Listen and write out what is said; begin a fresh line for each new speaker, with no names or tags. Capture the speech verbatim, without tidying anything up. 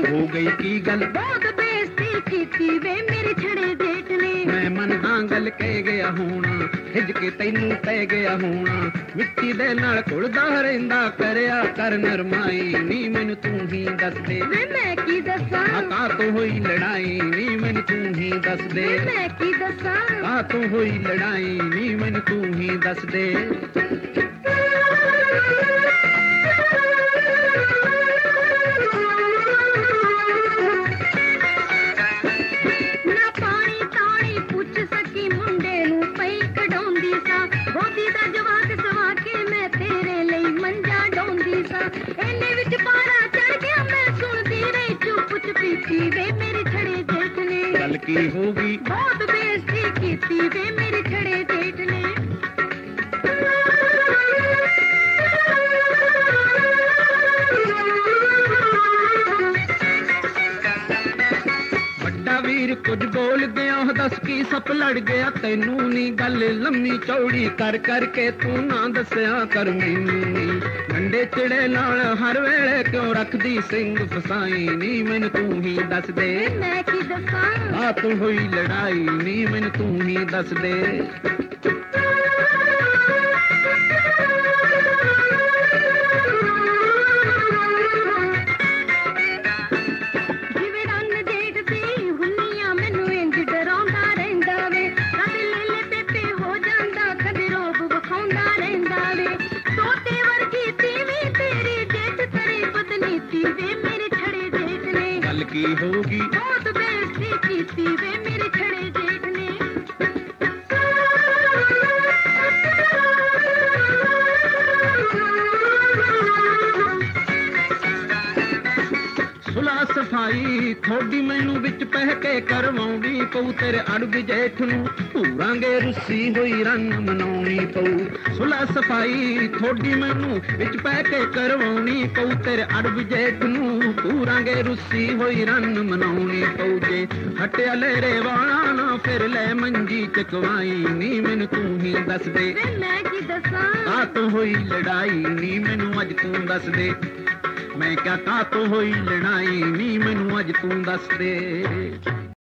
ਹੋ ਗਈ ਕੀ ਗੱਲ?
ਬਹੁਤ ਬੇਇੱਜ਼ਤੀ ਕੀਤੀ ਵੇ ਮੇਰੇ ਛੜੇ ਜੇਠ ਨੇ।
ਮੈਂ ਮੰਨਦਾ ਗੱਲ ਕਹਿ ਗਿਆ ਹੋਣਾ, ਹਿੱਜ ਕੇ ਤੈਨੂੰ ਪੈ ਗਿਆ ਹੋਣਾ। ਮਿੱਟੀ ਦੇ ਨਾਲ ਘੁਲਦਾ ਰਹਿੰਦਾ, ਕਰਿਆ ਕਰ ਨਰਮਾਈ ਨੀ ਮੈਨੂੰ ਤੂੰ ਹੀ ਦੱਸ ਦੇ।
ਵੇ ਮੈਂ ਕੀ ਦੱਸਾਂ
ਕਾ ਤੋਂ ਹੋਈ ਲੜਾਈ ਨੀ ਮੈਨੂੰ ਤੂੰ ਹੀ ਦੱਸ ਦੇ।
ਵੇ ਮੈਂ ਕੀ ਦੱਸਾਂ
ਕਾ ਤੋਂ ਹੋਈ ਲੜਾਈ ਨੀ ਮੈਨੂੰ ਤੂੰ ਹੀ ਦੱਸ ਦੇ।
ਨਾ ਪਾਣੀ ਤਾਣੀ ਪੁੱਛ ਸਕੀ ਮੁੰਡੇ ਨੂੰ ਪਈ ਕਢਾਉਂਦੀ ਸਾਂ। ਗੋਦੀ ਦਾ ਜਵਾਕ ਸਵਾ ਕੇ ਮੈਂ ਤੇਰੇ ਲਈ ਮੰਜਾ ਡਾਉਂਦੀ ਸਾਂ। ਇਹਨੇ ਵਿੱਚ ਪਾਰਾ ਚੜ ਗਿਆ ਮੈਂ ਸੁਣਦੀ ਰਹੀ ਚੁੱਪ ਚੁਪੀਤੀ ਵੇ ਮੇਰੇ ਛੜੇ ਜੇਠ ਨੇ।
ਗੱਲ ਕੀ ਹੋ ਗਈ?
ਬਹੁਤ ਬੇਇੱਜ਼ਤੀ ਕੀਤੀ ਵੇ ਮੇਰੇ ਛੜੇ ਜੇਠ ਨੇ।
ਵੱਡਾ ਵੀਰ ਕੁਝ ਬੋਲ ਗਿਆ, ਦੱਸ ਕੀ ਸੱਪ ਲੜ ਗਿਆ ਤੈਨੂੰ ਨੀ। ਗੱਲ ਲੰਮੀ ਚੌੜੀ ਕਰ ਕਰਕੇ ਤੂੰ ਨਾ ਦੱਸਿਆ ਕਰ ਮੈਨੂੰ ਨੀ। ਗੰਡੇ ਚਿੜੇ ਨਾਲ ਹਰ ਵੇਲੇ ਕਿਉਂ ਰੱਖਦੀ ਸਿੰਘ ਫਸਾਈ ਨੀ ਮੈਨੂੰ ਤੂੰ ਹੀ ਦੱਸ ਦੇ।
ਵੇ ਮੈਂ ਕੀ ਦੱਸਾਂ
ਆ ਤੂੰ ਹੋਈ ਲੜਾਈ ਨੀ ਮੈਨੂੰ ਤੂੰ ਹੀ ਦੱਸ ਦੇ।
ਜਿਵੇਂ ਰੰਨ ਦੇਖਦੀ ਹੁੰਨੀਆਂ ਮੈਨੂੰ ਇੰਜ ਡਰਾਉਂਦਾ ਰਹਿੰਦਾ ਵੇ। ਕਦੇ ਲੇਲੇ ਪੇਪੇ ਹੋ ਜਾਂਦਾ, ਕਦੇ ਰੋਬ ਵਿਖਾਉਂਦਾ ਰਹਿੰਦਾ ਵੇ। ਤੋਤੇ ਵਰਗੀ ਤੀਵੀਂ ਤੇਰੀ ਜੇਠ ਤੇਰੀ ਬਦਨੀਤੀ ਵੇ ਮੇਰੇ ਛੜੇ ਜੇਠ ਨੇ।
ਗੱਲ ਕੀ ਹੋ ਗਈ?
ਬਹੁਤ ਬੇਇੱਜ਼ਤੀ ਕੀਤੀ ਵੇ ਮੇਰੇ ਛੜੇ ਜੇਠ ਨੇ।
ਸੁਲਾ ਸਫਾਈ ਥੋੜੀ ਮੈਨੂੰ ਵਿੱਚ ਪਹਿ ਕੇ ਕਰਵਾਉਣੀ ਪਊ। ਤੇਰੇ ਅੜਬ ਜੇਠ ਨੂੰ ਪੂਰਾਂਗੇ ਰੁੱਸੀ ਹੋਈ ਰੰਨ ਮਨਾਉਣੀ ਪਊ। ਸੁਲਾ ਸਫਾਈ ਥੋੜੀ ਮੈਨੂੰ ਵਿੱਚ ਪਹਿ ਕੇ ਕਰਵਾਉਣੀ ਪਊ। ਤੇਰੇ ਅੜਬ ਜੇਠ ਨੂੰ ਪੂਰਾਂਗੇ ਰੁੱਸੀ ਹੋਈ ਰੰਨ ਮਨਾਉਣੀ ਪਊ। ਜੇ ਹਟਿਆ ਲੇਰੇ ਵਾਲਾ ਨਾ ਫਿਰ ਲੈ ਮੰਜੀ ਚਕਵਾਈ ਨੀ ਮੈਨੂੰ ਤੂੰ ਹੀ ਦੱਸ ਦੇ।
ਵੇ ਮੈਂ ਕੀ ਦੱਸਾਂ
ਕਾ ਤੋਂ ਹੋਈ ਲੜਾਈ ਨੀ ਮੈਨੂੰ ਅੱਜ ਤੂੰ ਦੱਸ ਦੇ। ਮੈਂ ਕਿਹਾ ਕਾ ਤੋਂ ਹੋਈ ਲੜਾਈ ਨੀ ਮੈਨੂੰ ਅੱਜ ਤੂੰ ਦੱਸ ਦੇ।